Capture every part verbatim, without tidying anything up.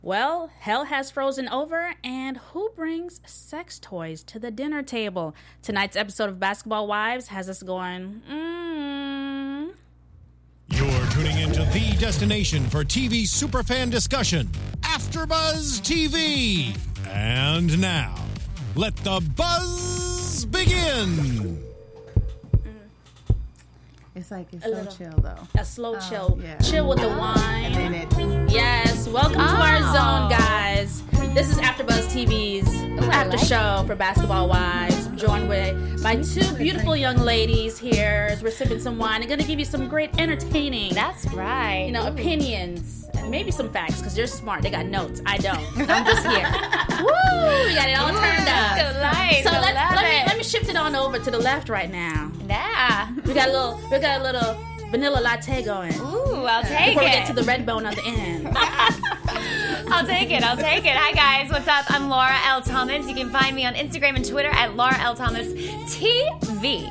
Well, hell has frozen over, and who brings sex toys to the dinner table? Tonight's episode of Basketball Wives has us going, mmm. You're tuning into the destination for T V superfan discussion, AfterBuzz T V. And now, let the buzz begin. It's like it's A so little. chill though. A slow Oh, chill. yeah. Chill with the wine. And then it, Yes, welcome to our zone, guys. This is AfterBuzz T V's after like show for Basketball Wives. I'm joined with my two beautiful young ladies here as we're sipping some wine. I'm going to give you some great entertaining, That's right. you know, opinions, and maybe some facts because they're smart. They got notes. I don't. I'm just here. Woo! We got it all turned up. Good life. So I let's, love let me it. let me shift it on over to the left right now. Yeah. We got a little we got a little vanilla latte going. Ooh, I'll take Before it. we get to the red bone on the end. I'll take it. I'll take it. Hi, guys. What's up? I'm Laura L. Thomas. You can find me on Instagram and Twitter at Laura L. Thomas T V.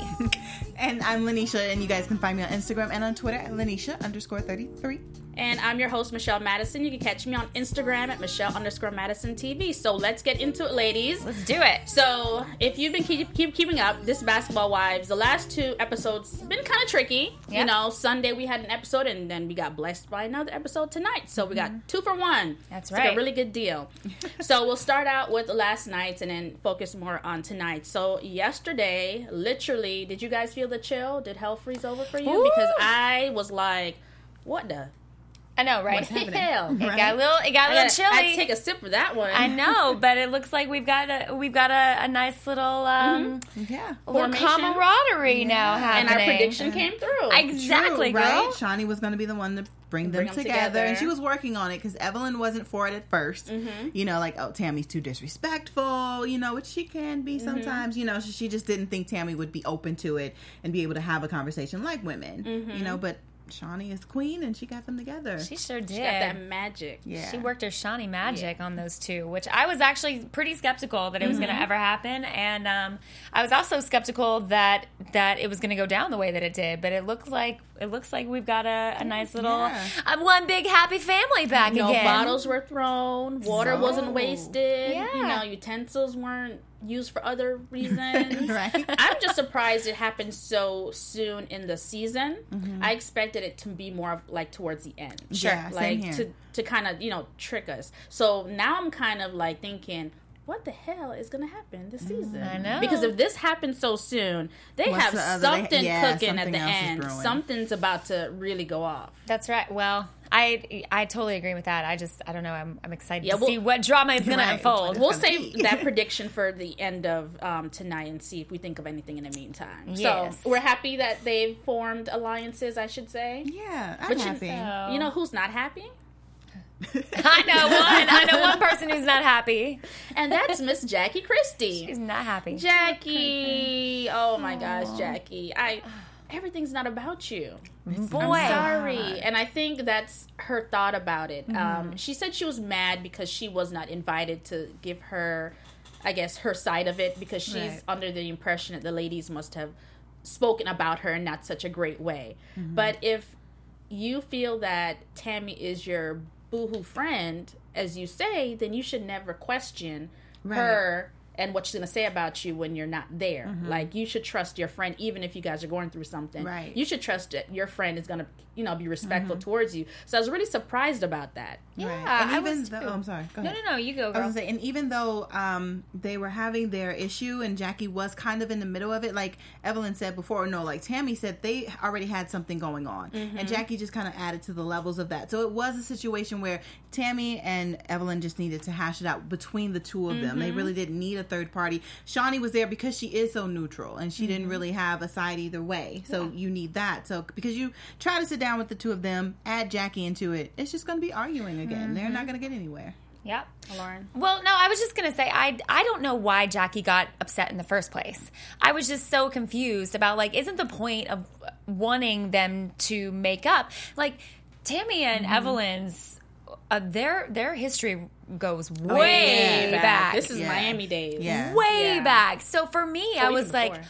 and I'm Lanisha, and you guys can find me on Instagram and on Twitter at Lanisha underscore thirty-three. And I'm your host, Michelle Madison. You can catch me on Instagram at Michelle underscore Madison T V. So let's get into it, ladies. Let's do it. So if you've been keep, keep keeping up, this Basketball Wives, the last two episodes been kind of tricky. You Yep. know, Sunday we had an episode, and then we got blessed by another episode tonight. So we got two for one. That's It's like right. a really good deal. So we'll start out with last night's and then focus more on tonight. So yesterday, literally, did you guys feel the chill? Did hell freeze over for you? Ooh. Because I was like, what the I know, right? what the hell? It got a little. It got a I little gotta- chilly. I had to take a sip for that one. I know, but it looks like we've got a we've got a, a nice little um Yeah. a little Formation. camaraderie now and happening. our prediction came through. Exactly, True, girl. right? Shawnee was going to be the one to bring them, Bring them together, together. and she was working on it because Evelyn wasn't for it at 1st Mm-hmm. You know, like, oh, Tammy's too disrespectful, you know, which she can be sometimes. You know, she, she just didn't think Tammy would be open to it and be able to have a conversation like women. Mm-hmm. You know, but Shawnee is queen, and she got them together. She sure did. She got that magic. yeah. She worked her Shawnee magic on those two, which I was actually pretty skeptical that it was Mm-hmm. going to ever happen, and um, I was also skeptical that that it was going to go down the way that it did. But it looks like it looks like we've got a, a nice little Yeah. uh, one big happy family back No again. bottles were thrown. Water So- wasn't wasted. Yeah. You know, utensils weren't used for other reasons. Right. I'm just surprised it happened so soon in the season. Mm-hmm. I expected it to be more of like towards the end. Sure. Yeah, same like here. to to kind of, you know, trick us. So now I'm kind of like thinking, what the hell is going to happen this season? I know. Because if this happened so soon, they What's have the other- something yeah, cooking at something the else is end. brewing. Something's about to really go off. That's right. Well, I I totally agree with that. I just I don't know. I'm I'm excited Yeah, to we'll- see what drama is going to Right. unfold. We'll gonna save be. that prediction for the end of um, tonight and see if we think of anything in the meantime. Yes. So we're happy that they've formed alliances, I should say. Yeah, I'm But you- happy. So- You know who's not happy? I know one. I know one person who's not happy. And that's Miss Jackie Christie. She's not happy. Jackie. Oh my gosh, Jackie. I everything's not about you. Boy. I'm sorry. And I think that's her thought about it. Um, she said she was mad because she was not invited to give her, I guess, her side of it because she's Right. under the impression that the ladies must have spoken about her in not such a great way. But if you feel that Tammy is your boohoo friend, as you say, then you should never question Right. her and what she's going to say about you when you're not there. Like, you should trust your friend, even if you guys are going through something. Right. You should trust that your friend is going to, you know, be respectful towards you. So I was really surprised about that. Yeah, Right. And I even was though, too. oh, I'm sorry. Go No, ahead. no, no. You go, I was girl. gonna say, and even though um, they were having their issue, and Jackie was kind of in the middle of it, like Evelyn said before, or no, like Tammy said, they already had something going on, and Jackie just kind of added to the levels of that. So it was a situation where Tammy and Evelyn just needed to hash it out between the two of them. They really didn't need a third party. Shawnee was there because she is so neutral, and she didn't really have a side either way. So you need that. So because you try to sit down with the two of them, add Jackie into it, it's just going to be arguing again. They're not going to get anywhere. Yep. Lauren? Well, no, I was just going to say, I, I don't know why Jackie got upset in the first place. I was just so confused about, like, isn't the point of wanting them to make up? Like, Tammy and Evelyn's, uh, their their history goes way yeah. back. This is Yeah. Miami days. Yeah. way Yeah. back. So for me, I Or was even like, before.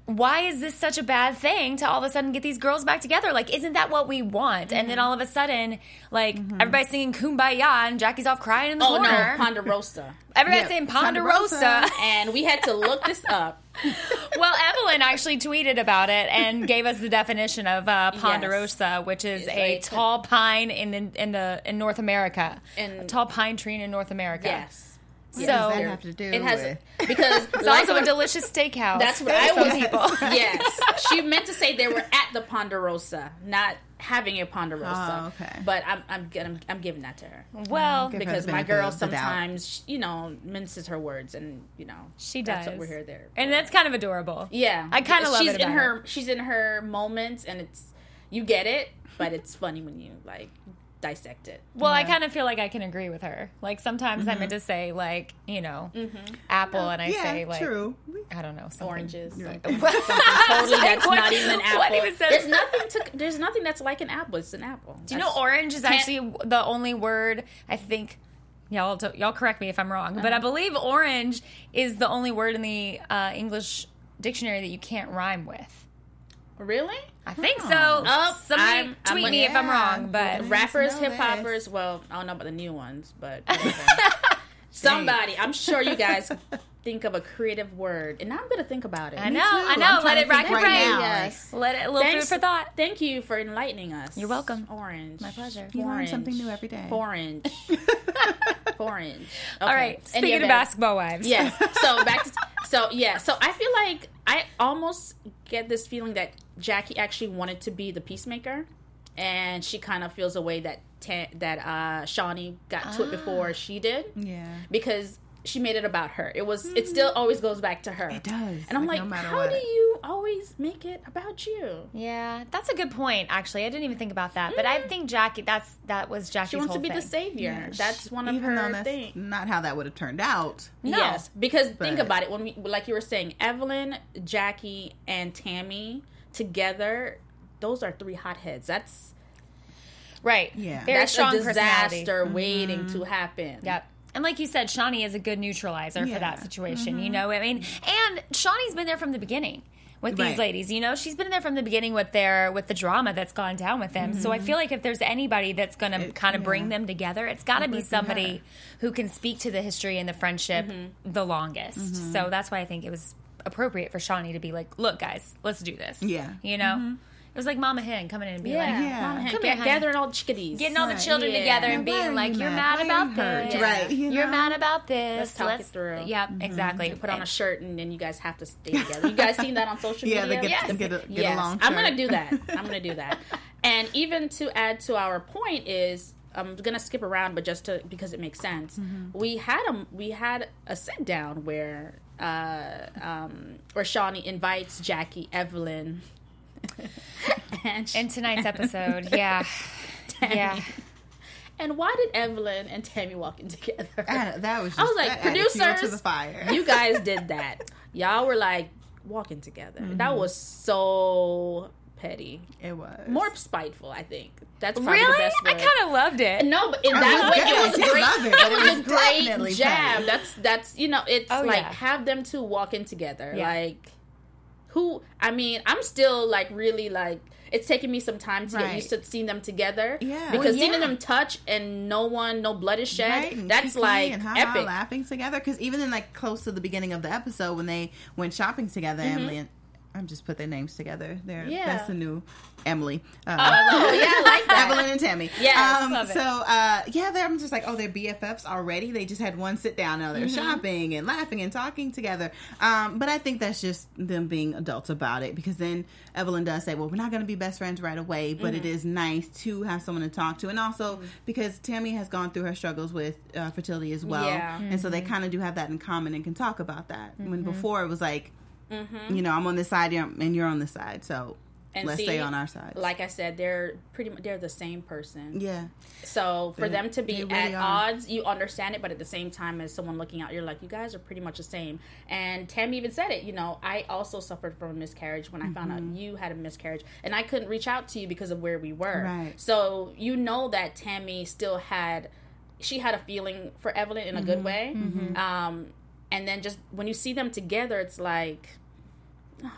why is this such a bad thing to all of a sudden get these girls back together? Like, isn't that what we want? Mm-hmm. And then all of a sudden, like, mm-hmm. everybody's singing Kumbaya and Jackie's off crying in the oh, corner. Oh, no, Ponderosa. Everybody's yep. saying Ponderosa. Ponderosa. And we had to look this up. Well, Evelyn actually tweeted about it and gave us the definition of uh, Ponderosa, yes. which is it's a like tall pine in the, in the in North America. In, a tall pine tree in North America. Yes. What so does that have to do it has with? Because it's like, also a delicious steakhouse. That's what I was. People. Yes, she meant to say they were at the Ponderosa, not having a Ponderosa. Oh, okay. But I'm I'm I'm, I'm giving that to her. Well, because my girl sometimes you know minces her words, and you know she does. That's what we're here there. And that's kind of adorable. Yeah, I kind of love she's it. About in her. her. She's in her moments, and it's you get it, but it's funny when you like. Dissect it. Well, yeah. I kind of feel like I can agree with her. Like sometimes mm-hmm. I meant to say like you know mm-hmm. apple, uh, and I yeah, say like true. I don't know something. Oranges. Right. Something, something totally that's what, not even an apple. What even says, there's nothing to. There's nothing that's like an apple. It's an apple. Do you know orange is actually the only word I think. Y'all y'all correct me if I'm wrong, uh-huh. but I believe orange is the only word in the uh, English dictionary that you can't rhyme with. Really? I think oh. so. Oh, Somebody I'm, tweet I'm, me yeah. if I'm wrong, but rappers, hip hoppers. Well, I don't know about the new ones, but somebody. I'm sure you guys think of a creative word, and now I'm going to think about it. I know, I know. Let it rack your brain. Yes, let it a little Thanks, food for thought. Thank you for enlightening us. You're welcome. Orange, my pleasure. You learn something new every day. Orange, orange. Okay. All right. Speaking of basketball wives, yes. So back to so yeah. So I feel like I almost get this feeling that Jackie actually wanted to be the peacemaker, and she kind of feels a way that ta- that uh, Shawnee got to ah. it before she did. Yeah, because she made it about her. It was. Mm-hmm. It still always goes back to her. It does. And I'm like, like no how what. do you always make it about you? Yeah, that's a good point. Actually, I didn't even think about that. Mm-hmm. But I think Jackie. That's that was Jackie's She wants whole to be thing. the savior. Yeah. That's one of even her that's things. Not how that would have turned out. No. Yes, because but. think about it. When we, like you were saying, Evelyn, Jackie, and Tammy together, those are three hotheads. That's right. Yeah, very that's strong a disaster personality. waiting mm-hmm. to happen. Yep. And like you said, Shawnee is a good neutralizer yeah. for that situation. Mm-hmm. You know what I mean? And Shawnee's been there from the beginning with these right. ladies. You know, she's been there from the beginning with their with the drama that's gone down with them. Mm-hmm. So I feel like if there's anybody that's going to kind of yeah. bring them together, it's got to be somebody who can speak to the history and the friendship mm-hmm. the longest. Mm-hmm. So that's why I think it was appropriate for Shawnee to be like, "Look, guys, let's do this." Yeah, you know. Mm-hmm. It was like Mama Hen coming in and being yeah. like, yeah. Mama Hen, come G- here, gathering all the chickadees. Getting all right. the children yeah. together and yeah, being like, you you're mad, mad about hurt? this. Right. You You're know? mad about this. Let's talk Let's, it through. Yep, mm-hmm. exactly. You put on a shirt and then you guys have to stay together. You guys seen that on social yeah, media? they get, yes. get, a, get yes. along. I'm going to do that. I'm going to do that. And even to add to our point is, I'm going to skip around, but just to because it makes sense. Mm-hmm. We had a we had a sit down where uh, um, where Shawnee invites Jackie, Evelyn, and in tonight's episode, yeah, Tammy. yeah. And why did Evelyn and Tammy walk in together? Uh, that was. Just, I was like, that producers, to the fire. You guys did that. Y'all were like walking together. Mm-hmm. That was so petty. It was more spiteful. I think that's probably really. The best word. I kind of loved it. No, but in that way, it was great. Love it, it was, it was a great jab. petty. That's that's you know, it's oh, like yeah. have them two walk in together. Yeah. Like who? I mean, I'm still like really like. It's taken me some time to right. get used to seeing them together. Yeah. Because well, yeah. seeing them touch and no one, no blood is shed, right. that's Kiki like and ha-ha epic. laughing together. Because even in like close to the beginning of the episode when they went shopping together, mm-hmm. Emily and I'm just put their names together. They're, yeah. That's the new Emily. Uh, oh, yeah, I like that. Evelyn and Tammy. Yes, um, love it. So, uh, yeah, they're, I'm just like, oh, they're B F Fs already. They just had one sit down. Now they're mm-hmm. shopping and laughing and talking together. Um, but I think that's just them being adults about it. Because then Evelyn does say, well, we're not going to be best friends right away. But mm-hmm. it is nice to have someone to talk to. And also mm-hmm. because Tammy has gone through her struggles with uh, fertility as well. Yeah. Mm-hmm. And so they kind of do have that in common and can talk about that. Mm-hmm. When before it was like, mm-hmm. you know, I'm on this side and you're on this side. So and let's see, stay on our side. Like I said, they're pretty much they're the same person. Yeah. So for they, them to be really at are. odds, you understand it, but at the same time, as someone looking out, you're like, you guys are pretty much the same. And Tammy even said it. You know, I also suffered from a miscarriage when I mm-hmm. found out you had a miscarriage, and I couldn't reach out to you because of where we were. Right. So you know that Tammy still had, she had a feeling for Evelyn in a mm-hmm. good way. Mm-hmm. Um, and then just when you see them together, it's like.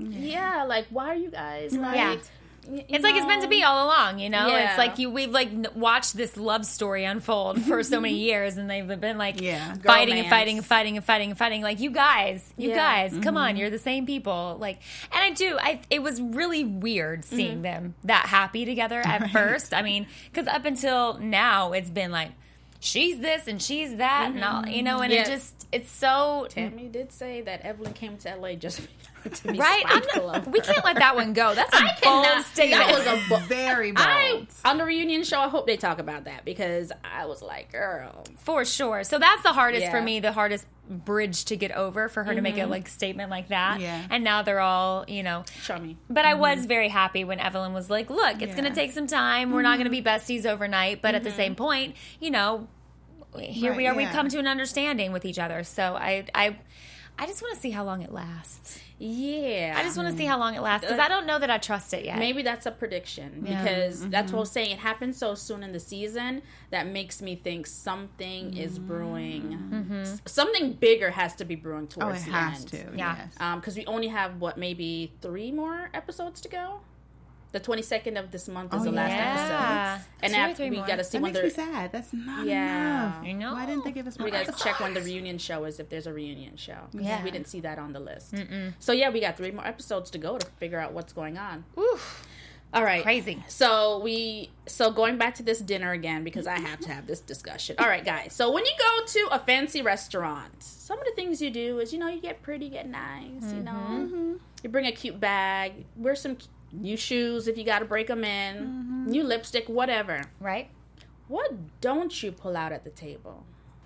yeah, like why are you guys like? Yeah. y- It's you like it's meant to be know? all along, you know? Yeah. It's like you we've like n- watched this love story unfold for so many years and they've been like Yeah. fighting and Girlmance. fighting and fighting and fighting and fighting. Like, you guys, you Yeah. guys, come on, you're the same people. Like, and I do, I it was really weird seeing Mm-hmm. them that happy together at first. I mean, because up until now, it's been like, she's this and she's that and all, you know, and Yes. it just, it's so... Tammy did say that Evelyn came to L A just to be Right? I'm spiteful not, of we her. can't let that one go. That's a I bold cannot. statement. That was a bo- Very bold. I on the reunion show. I hope they talk about that because I was like, girl. For sure. So that's the hardest Yeah. for me, the hardest bridge to get over for her to make a like statement like that. Yeah. And now they're all, you know. Show me. But I was very happy when Evelyn was like, look, it's Yeah. going to take some time. We're not going to be besties overnight. But at the same point, you know, here Right, we are. We've yeah. come to an understanding with each other. So I, I, I just want to see how long it lasts. Yeah. I just want to see how long it lasts because I don't know that I trust it yet. Maybe that's a prediction Yeah. because that's what I was saying. It happened so soon in the season that makes me think something is brewing. S- Something bigger has to be brewing Oh, towards it the has end. to. Yeah. Yes. Um, because we only have what maybe three more episodes to go. The twenty-second of this month is Oh, the last yeah. episode, and Two or after three we more. got to see That when makes me the sad. That's not Yeah. enough. I know. Why didn't they give us more? we got to episodes? check when the reunion show is if there's a reunion show. 'Cause Yeah. we didn't see that on the list. So yeah, we got three more episodes to go to figure out what's going on. Oof, All right, crazy. So we so going back to this dinner again because I have to have this discussion. All right, guys. So when you go to a fancy restaurant, some of the things you do is you know you get pretty, get nice. You know, you bring a cute bag, wear some new shoes if you got to break them in, new lipstick, whatever. Right? What don't you pull out at the table?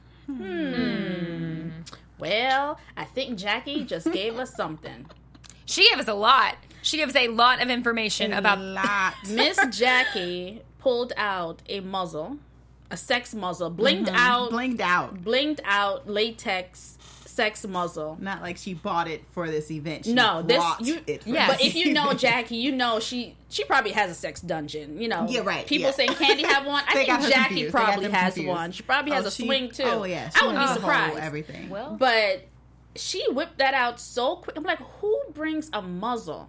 Hmm. Well, I think Jackie just gave us something. She gave us a lot. She gave us a lot of information about a lot. Miss Jackie pulled out a muzzle, a sex muzzle, blinked out, Blinked out. blinked out latex sex muzzle. Not like she bought it for this event. She No, this bought you. it for Yes. But this if you know event. Jackie, you know she she probably has a sex dungeon. You know, Yeah, right, People yeah. saying Candy have one. I They got think her Jackie confused. They got probably them has confused. one. She probably has Oh, a she- swing too. Oh yeah, I wouldn't knows be the whole surprised. Everything. Well, But she whipped that out so quick. I'm like, who brings a muzzle?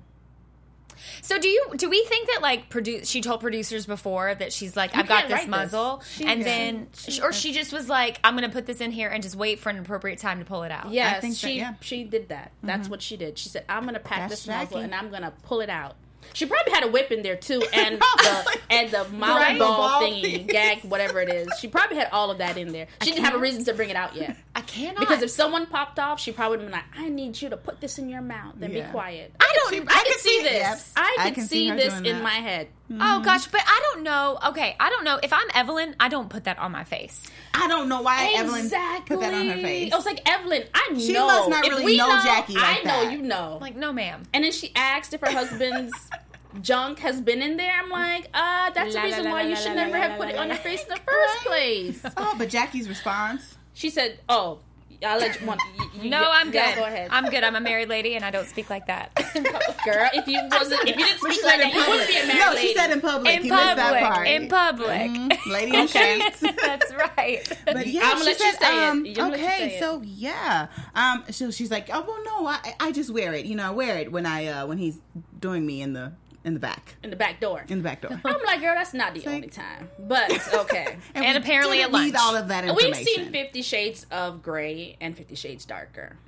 so do you? Do we think that like produce? She told producers before that she's like, I've got can't this write this. muzzle, She- and yeah. then, She- or she just was like, I'm going to put this in here and just wait for an appropriate time to pull it out. Yes, think that- she yeah. she did that. That's what she did. She said, "I'm gonna pack That's this muzzle Jackie. and I'm gonna pull it out." She probably had a whip in there too, and the Probably. and the mouth Right. ball Ball thingy, thing. gag, whatever it is. She probably had all of that in there. She didn't have a can't- reason to bring it out yet. I cannot Because if someone popped off, she probably would have been like, "I need you to put this in your mouth and Yeah. be quiet." I don't. She- I, I can can see see- this. yep. I I can can see, see her this doing in that. my head. Oh gosh, but I don't know. Okay, I don't know if I'm Evelyn. I don't put that on my face. I don't know why Evelyn Exactly. put that on her face. I was like, Evelyn, I know. She must not If really we know Jackie like I know that. you know. Like, no, ma'am. And then she asked if her husband's junk has been in there. I'm like, uh, that's La, the reason la, why la, you la, should la, never la, have la, put la, it on la. your face in the first place. Oh, but Jackie's response. She said, oh, I'll let you, one, you, you No, get- I'm yeah, good. Go ahead. I'm good. I'm a married lady, and I don't speak like that. Girl, if you wasn't, if you didn't But she speak said like in that, you wouldn't be a married No, lady. she said in public. In you missed that public. part. In public. Mhm. Lady in the streets. That's right. But yeah, I'ma she let you said, say it. um, You let you okay, say it. so yeah, um, so she's like, oh well, no, I, I just wear it. You know, I wear it when I, uh, when he's doing me in the, in the back, in the back door. in the back door. I'm like, girl, that's not the like- only time. But okay. And we apparently didn't at need lunch. all of that We've information. seen Fifty Shades of Grey and Fifty Shades Darker.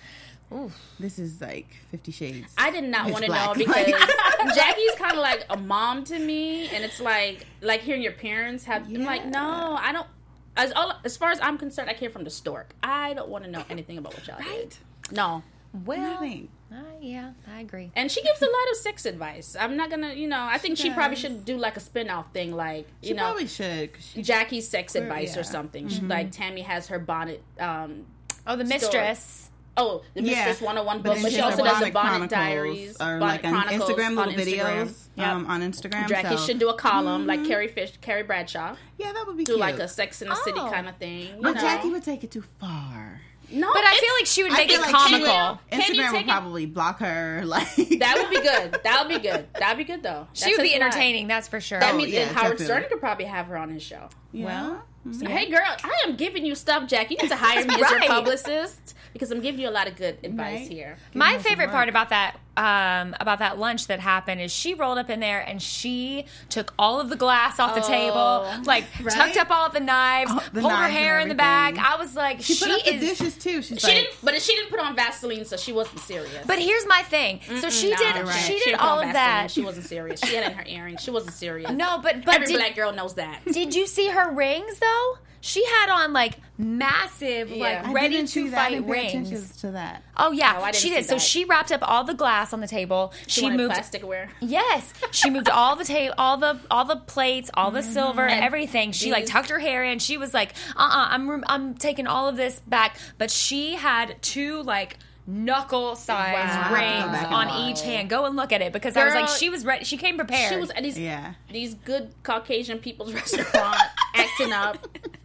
This is like Fifty Shades. I did not Pitch want to know black. because Like- Jackie's kind of like a mom to me, and it's like like hearing your parents have. I'm like, Yeah. no, I don't. As all as far as I'm concerned, I came from the stork. I don't want to know anything about what y'all Right? did. No. Well, Nothing. uh, yeah, I agree. And she gives a lot of sex advice. I'm not gonna, you know. I think she, She probably does. should do like a spin-off thing, like She you know, probably should. 'Cause she, Jackie's sex Where- advice or yeah. something. She, like Tammy has her bonnet. Um, Oh, the Story. mistress. oh, the yeah. Mistress one oh one But book, then but she she has also the does the Bonnet Chronicles, Diaries, or Bonnet like on Chronicles Instagram, on little Instagram. videos Yep. um, on Instagram. Jackie so. should do a column like Carrie Fish, Carrie Bradshaw, Yeah, that would be do cute. like a Sex in the City Oh. kind of thing. You But know? Jackie would take it too far. no, But I it's- feel like she would I make feel it like she would- comical. Can you Instagram take would it- probably block her. Like that would be good. That would be good. That would be good though. She That's would be his vibe. entertaining, that's for sure. That Oh, means yeah, and Howard definitely. Stern could probably have her on his show. Yeah. Well, Hey girl, I am giving you stuff, Jack. You need to hire me as your Right. publicist because I'm giving you a lot of good advice Right. here. My her some favorite work. part about that um, about that lunch that happened is she rolled up in there and she took all of the glass off the Oh, table, like right? tucked up all of the knives, Oh, the pulled her knives and hair in the bag. everything. I was like, She she, put up the is. dishes too. She's She like, didn't, but she didn't put on Vaseline, so she wasn't serious. But here's my thing. So she Nah, did. right. She she did didn't put all on of Vaseline. that. She wasn't serious. She had it in her earrings. She wasn't serious. No, but but Every did, black girl knows that. did you see her rings though? She had on like massive, Yeah. like I ready didn't see to that. I fight didn't pay attention rings. to that. Oh yeah, Oh, I didn't she see did. So that. she wrapped up all the glass on the table. She, She, wanted moved. plasticware. Yes, she moved all the ta- all the all the plates, all the silver, And everything. She like these- tucked her hair in. She was like, "Uh, uh I'm rem- I'm taking all of this back." But she had two like knuckle size Wow. Go rings back and on watch. each hand. Go and look at it because I was like, Girl, she was ready. She came prepared. She was at these Yeah. these good Caucasian people's restaurant acting up,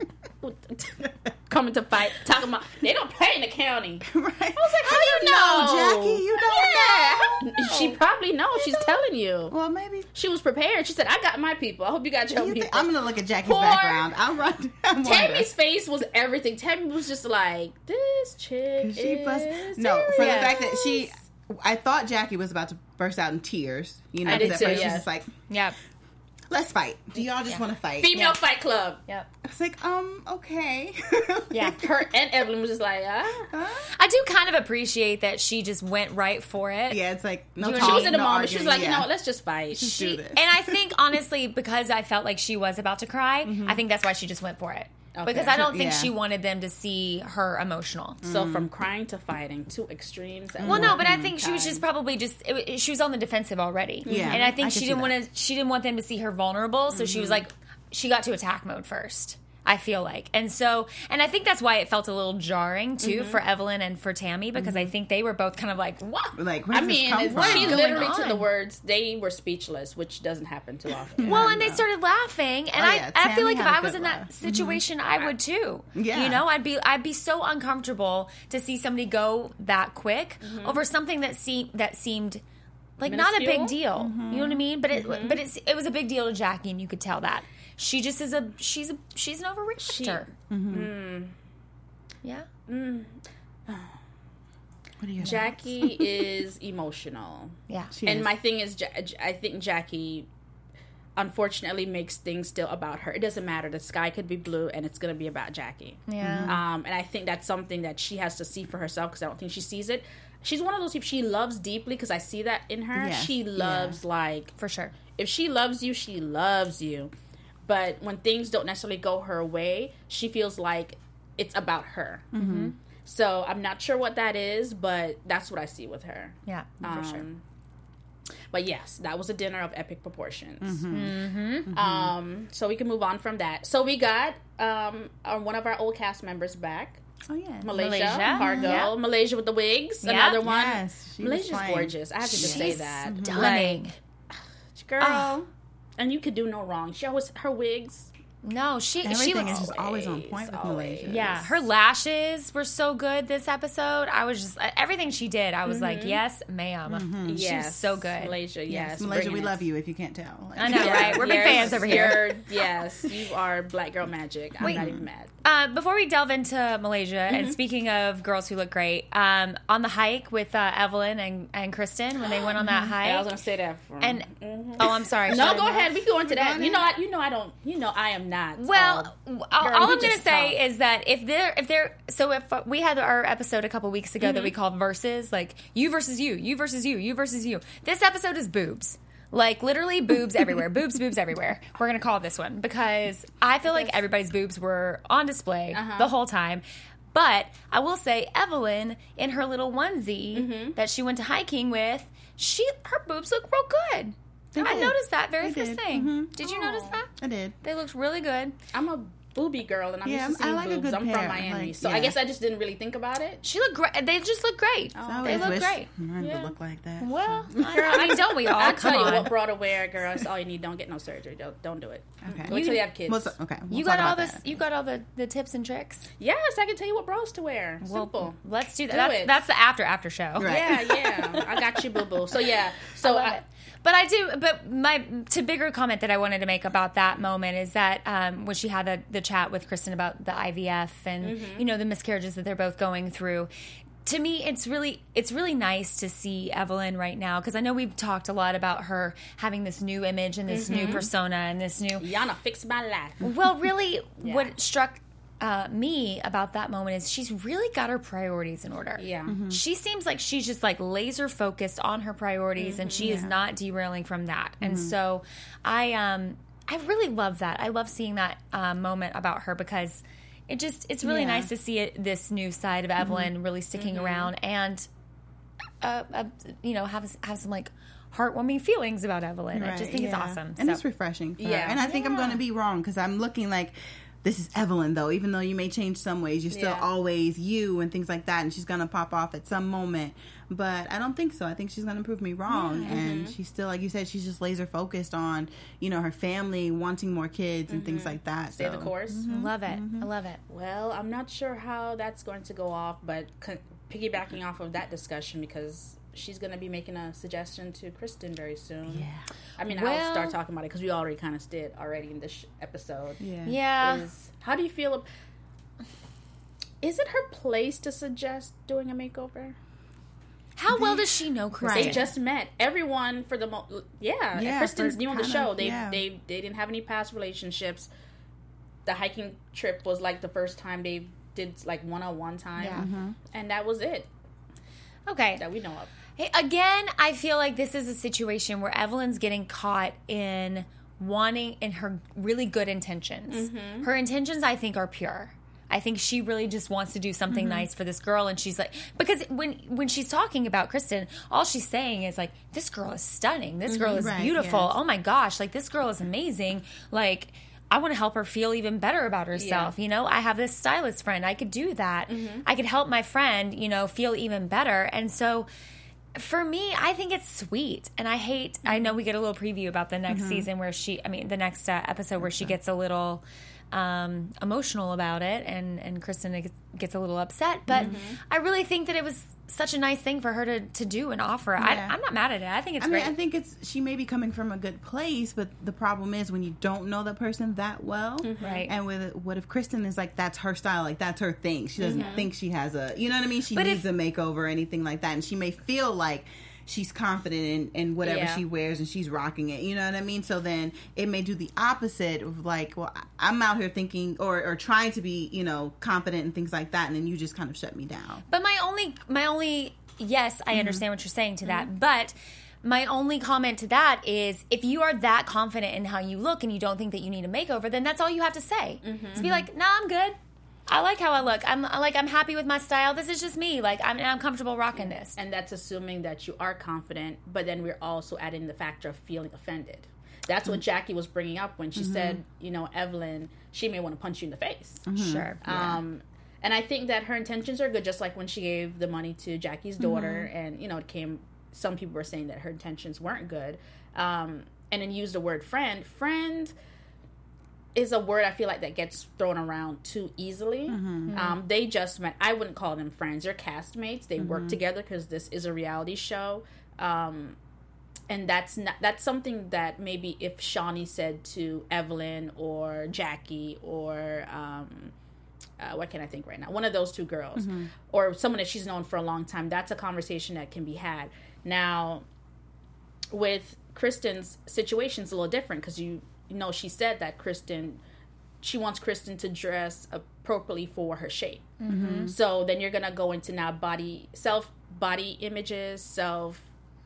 coming to fight, talking about they don't play in the county. Right. I was like, how, do you know, know, Jackie? You don't yeah. know. She probably knows. She's telling you. Well, maybe. She was prepared. She said, "I got my people. I hope you got your You people." think, I'm gonna look at Jackie's Poor background. I'll run. I wonder. Tammy's face was everything. Tammy was just like, "This chick She is bust. No, for the serious." fact that she, I thought Jackie was about to burst out in tears. You know, I did 'cause too, at first yes. she's just like, Yep. "Let's fight. Do y'all just Yeah. want to fight?" Female Yeah. Fight Club. Yep. I was like, um, okay. Yeah. Her and Evelyn was just like, ah. Huh? I do kind of appreciate that she just went right for it. Yeah, it's like no. You know, She talk, was in the no moment. She was like, arguing, you know yeah. what? Let's just fight. Just She, do this. and I think honestly, because I felt like she was about to cry, I think that's why she just went for it. Okay. Because I don't think Yeah. she wanted them to see her emotional. So from crying to fighting, two extremes. at Well, no, one but I think she was time. just probably just it, it- she was on the defensive already. Yeah, and I think I she can see didn't that. want to. She didn't want them to see her vulnerable, so she was like, she got to attack mode first. I feel like, and so, and I think that's why it felt a little jarring too for Evelyn and for Tammy because I think they were both kind of like, "What?" Like, where I does this mean, come it's- from? she going literally on? took the words. They were speechless, which doesn't happen too often. Well, and they started laughing, and Oh, I, yeah, I feel Tammy like if had a I was good in laugh. that situation, I would too. Yeah. you know, I'd be, I'd be so uncomfortable to see somebody go that quick over something that seemed that seemed like not a big Minuscule? deal. You know what I mean? But it, but it's, it was a big deal to Jackie, and you could tell that she just is a, she's a, she's an overreactor. Yeah. What do you Jackie is emotional. Yeah. She And is. my thing is, Ja- I think Jackie, unfortunately, makes things still about her. It doesn't matter. The sky could be blue, and it's going to be about Jackie. Yeah. Um, and I think that's something that she has to see for herself because I don't think she sees it. She's one of those people she loves deeply because I see that in her. Yes, She yeah. loves like For sure. if she loves you, she loves you. But when things don't necessarily go her way, she feels like it's about her. Mm-hmm. So I'm not sure what that is, but that's what I see with her. Yeah. For sure. Um, But yes, that was a dinner of epic proportions. Mm-hmm. Um, so we can move on from that. So we got um, our, one of our old cast members back, Oh yeah. Malaysia, Malaysia, Fargo, yeah. Malaysia with the wigs. Yeah. Another one. Yes, she was Malaysia's flying. gorgeous. I have to just say She's that. stunning. Like, girl, Ah. and you could do no wrong. She always her wigs. No, she she Everything was is just always on point with always. Malaysia. Yeah, her lashes were so good this episode. I was just everything she did. I was Mm-hmm. like, yes, ma'am. She was so good. Malaysia, yes. Yes, Malaysia, we bringing it. love you if you can't tell. Like, I know, Yeah, right? We're big you're- fans over here. you're- Yes, you are black girl magic. I'm Wait. not even mad. Uh, before we delve into Malaysia, Mm-hmm. and speaking of girls who look great, um, on the hike with uh, Evelyn and, and Kristen when they went on that hike, Yeah, I was gonna say that. For and oh, I'm sorry. no, should I go not? ahead. We can go into that. on You know, it. I, you know, I don't. You know, I am not. Well, uh, all, girl, all you I'm going to just say talk. is that if they're if they're so if uh, we had our episode a couple weeks ago Mm-hmm. that we called versus, like you versus you, you versus you, you versus you. This episode is boobs. Like literally boobs everywhere. Boobs, boobs everywhere. We're going to call it this one because I feel like everybody's boobs were on display Uh-huh. the whole time. But I will say Evelyn in her little onesie Mm-hmm. that she went to hiking with, she her boobs look real good. They I did. noticed that very They first did. thing. Mhm. Did you notice that? I did. They looked really good. I'm a booby girl, and I'm Yeah, used to I seeing like a boobs. good I'm pair, from Miami, like, so I yeah. guess I just didn't really think about it. She looked great. They just look great. I They always look wish great. mine Yeah. would look like that. Well, so. girl, I mean, don't we all? I'll Come tell you on. what bra to wear, girl. It's all you need. Don't get no surgery. Don't don't do it. Okay. Wait till you have kids. Well, so- okay. we'll You talk got all about this. that. You got all the, the tips and tricks. Yes, I can tell you what bras to wear. Well, Simple. let's do that. Do that's, it. that's the after after show. Right. Yeah, yeah. I got you, boo boo. So yeah. So I love I, it. But I do. But my to bigger comment that I wanted to make about that moment is that um, when she had the, the chat with Kristen about the I V F and Mm-hmm. you know the miscarriages that they're both going through. to me, it's really it's really nice to see Evelyn right now, because I know we've talked a lot about her having this new image and this mm-hmm. new persona and this new... Yana fixed my life. Well, really, yeah. what struck uh, me about that moment is she's really got her priorities in order. Yeah. Mm-hmm. She seems like she's just like laser focused on her priorities, mm-hmm. and she yeah. is not derailing from that. Mm-hmm. And so I um I really love that. I love seeing that uh, moment about her, because it just it's really yeah. nice to see it, this new side of Evelyn mm-hmm. really sticking mm-hmm. around, and uh, uh, you know, have have some like heartwarming feelings about Evelyn. Right, I just think yeah. it's awesome. And so. It's refreshing. For yeah. her. And I think yeah. I'm going to be wrong, because I'm looking like, this is Evelyn, though. Even though you may change some ways, you're still yeah. always you and things like that. And she's going to pop off at some moment. But I don't think so. I think she's going to prove me wrong. Yeah. And mm-hmm. she's still, like you said, she's just laser focused on, you know, her family, wanting more kids and mm-hmm. things like that. Stay so. the course. Mm-hmm. Love it. Mm-hmm. I love it. Well, I'm not sure how that's going to go off, but con- piggybacking off of that discussion, because she's going to be making a suggestion to Kristen very soon. Yeah. I mean, well, I'll start talking about it because we already kind of did already in this sh- episode. Yeah. Yeah. Is, how do you feel? Ab- is it her place to suggest doing a makeover? How well does she know Kristen? They just met. Everyone for the mo- yeah. yeah Kristen's new on the show. Of, they yeah. they they didn't have any past relationships. The hiking trip was like the first time they did like one on one time, yeah. mm-hmm. and that was it. Okay, that we know of. Hey, again, I feel like this is a situation where Evelyn's getting caught in wanting in her really good intentions. Mm-hmm. Her intentions, I think, are pure. I think she really just wants to do something mm-hmm. nice for this girl, and she's like, because when when she's talking about Kristen, all she's saying is like, this girl is stunning, this girl is right, beautiful, yes. oh my gosh, like this girl is amazing, like I want to help her feel even better about herself. Yeah. You know, I have this stylist friend, I could do that. Mm-hmm. I could help my friend, you know, feel even better. And so for me, I think it's sweet. And I hate, I know we get a little preview about the next mm-hmm. season where she, I mean, the next uh, episode where she gets a little um, emotional about it, and, and Kristen gets a little upset. But mm-hmm. I really think that it was such a nice thing for her to, to do and offer. Yeah. I, I'm not mad at it. I think it's I great. mean, I think it's she may be coming from a good place, but the problem is when you don't know the person that well. Mm-hmm. Right. And with what if Kristen is like, that's her style, like that's her thing. She doesn't mm-hmm. think she has a, you know what I mean? She but needs if, a makeover or anything like that. And she may feel like she's confident in, in whatever yeah. she wears and she's rocking it. You know what I mean? So then it may do the opposite of like, well, I'm out here thinking or, or trying to be, you know, confident and things like that. And then you just kind of shut me down. But my only, my only, yes, I mm-hmm. understand what you're saying to that. Mm-hmm. But my only comment to that is if you are that confident in how you look and you don't think that you need a makeover, then that's all you have to say. Mm-hmm. To be like, nah, I'm good. I like how I look. I'm like I'm happy with my style. This is just me. Like I'm I'm comfortable rocking this. And that's assuming that you are confident, but then we're also adding the factor of feeling offended. That's what Jackie was bringing up when she mm-hmm. said, you know, Evelyn, she may want to punch you in the face. Mm-hmm. Sure. Um, yeah. And I think that her intentions are good, just like when she gave the money to Jackie's daughter, mm-hmm. and you know, it came. Some people were saying that her intentions weren't good, um, and then used the word friend. Friend is a word I feel like that gets thrown around too easily. Mm-hmm. Um, they just met. I wouldn't call them friends. They're castmates. They mm-hmm. work together because this is a reality show. Um, and that's not that's something that maybe if Shawnee said to Evelyn or Jackie or um, uh, what can I think right now? One of those two girls mm-hmm. or someone that she's known for a long time. That's a conversation that can be had. Now, with Kristen's situation, it's a little different because you. You know, she said that Kristen, she wants Kristen to dress appropriately for her shape. Mm-hmm. So then you're going to go into now body, self body images, self,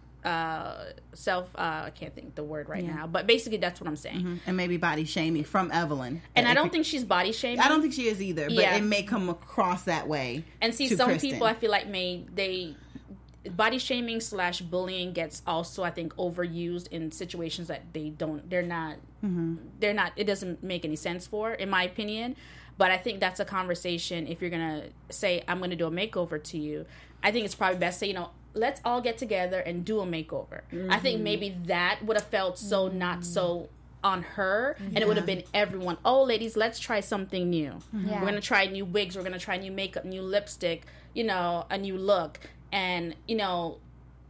uh, self, uh, I can't think the word right yeah. now, but basically that's what I'm saying. Mm-hmm. And maybe body shaming from Evelyn. And I don't think she's body shaming. I don't think she is either, but yeah. it may come across that way. And see, to some Kristen. people I feel like may, they, body shaming slash bullying gets also I think overused in situations that they don't they're not mm-hmm. they're not it doesn't make any sense for, in my opinion. But I think that's a conversation. If you're gonna say I'm gonna do a makeover to you, I think it's probably best to say, you know, let's all get together and do a makeover. Mm-hmm. I think maybe that would have felt so mm-hmm. not so on her, and yeah. it would have been everyone, oh ladies, let's try something new. Yeah. We're gonna try new wigs, we're gonna try new makeup, new lipstick, you know, a new look. And, you know,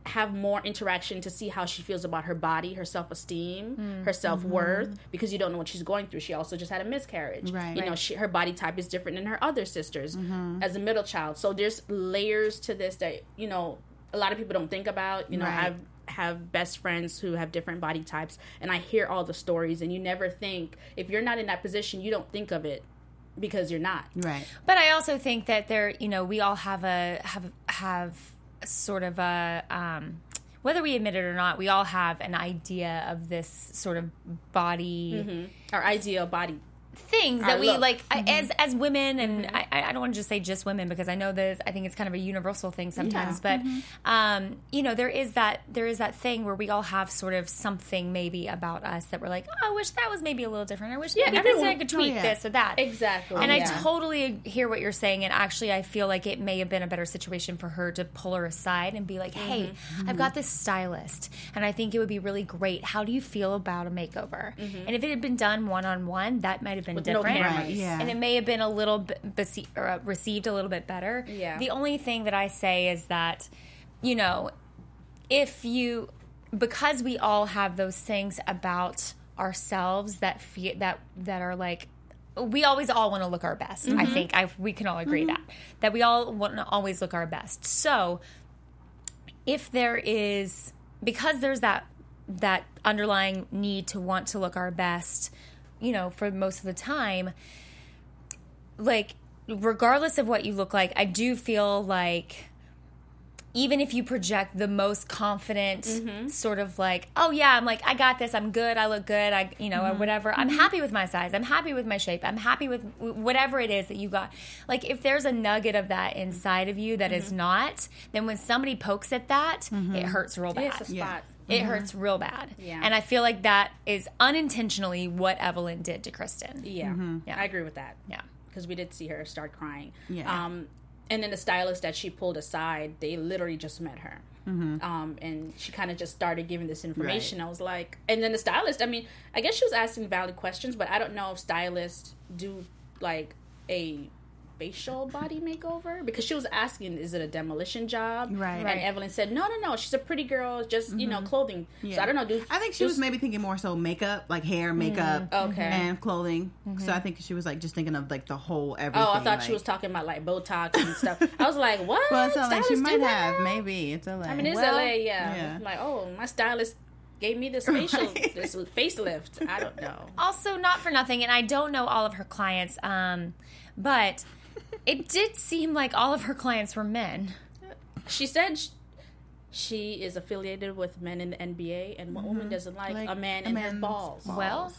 have more interaction to see how she feels about her body, her self-esteem, mm. her self-worth, mm-hmm. because you don't know what she's going through. She also just had a miscarriage. Right. You right. know, she, her body type is different than her other sisters mm-hmm. as a middle child. So there's layers to this that, you know, a lot of people don't think about. You know, right. I've have best friends who have different body types, and I hear all the stories, and you never think, if you're not in that position, you don't think of it because you're not. Right. But I also think that there, you know, we all have a have have sort of a um whether we admit it or not, we all have an idea of this sort of body, mm-hmm. our ideal body things our that we look. like mm-hmm. as as women, and mm-hmm. I, I don't want to just say just women, because I know that I think it's kind of a universal thing sometimes, yeah. but mm-hmm. um, you know, there is that there is that thing where we all have sort of something maybe about us that we're like, oh, I wish that was maybe a little different. I wish yeah, maybe everyone, this I could tweak oh, yeah. this or that. Exactly. And yeah. I totally hear what you're saying, and actually I feel like it may have been a better situation for her to pull her aside and be like, hey, mm-hmm. I've got this stylist, and I think it would be really great. How do you feel about a makeover? Mm-hmm. And if it had been done one-on-one, that might have been With different. no cameras. Yeah. And it may have been a little bit bece- or uh, received a little bit better. Yeah. The only thing that I say is that, you know, if you, because we all have those things about ourselves that fe- that that are like, we always all want to look our best. Mm-hmm. I think I, we can all agree mm-hmm. that that we all want to always look our best. So, if there is, because there's that that underlying need to want to look our best, you know, for most of the time, like, regardless of what you look like, I do feel like even if you project the most confident mm-hmm. sort of like, oh yeah, I'm like, I got this, I'm good, I look good, I, you know, mm-hmm. or whatever, I'm happy with my size, I'm happy with my shape, I'm happy with whatever it is that you got. Like, if there's a nugget of that inside of you that mm-hmm. is not, then when somebody pokes at that, mm-hmm. it hurts real bad. It's a spot. Yeah. It mm-hmm. hurts real bad. Yeah. And I feel like that is unintentionally what Evelyn did to Kristen. Yeah. Mm-hmm. Yeah. I agree with that. Yeah. Because we did see her start crying. Yeah. Um, and then the stylist that she pulled aside, they literally just met her. Mm-hmm. Um, and she kind of just started giving this information. Right. I was like, and then the stylist, I mean, I guess she was asking valid questions, but I don't know if stylists do like a facial body makeover, because she was asking, is it a demolition job? Right. And Right. Evelyn said, no, no, no, she's a pretty girl, just, mm-hmm. you know, clothing. Yeah. So I don't know. Do, I think she do, was maybe thinking more so makeup, like hair, makeup, Mm-hmm. Okay. and clothing. Mm-hmm. So I think she was like just thinking of like the whole everything. Oh, I thought like, she was talking about like Botox and stuff. I was like, what? Well, it's L A. She Stylists might do have, that? maybe. It's L A. I mean, it's Well, L A, yeah. yeah. I'm like, oh, my stylist gave me this facial, Right. this facelift. I don't know. Also, not for nothing, and I don't know all of her clients, um, but it did seem like all of her clients were men. She said sh- she is affiliated with men in the N B A, and what woman doesn't like, Like a man a in her man's balls? balls. Well,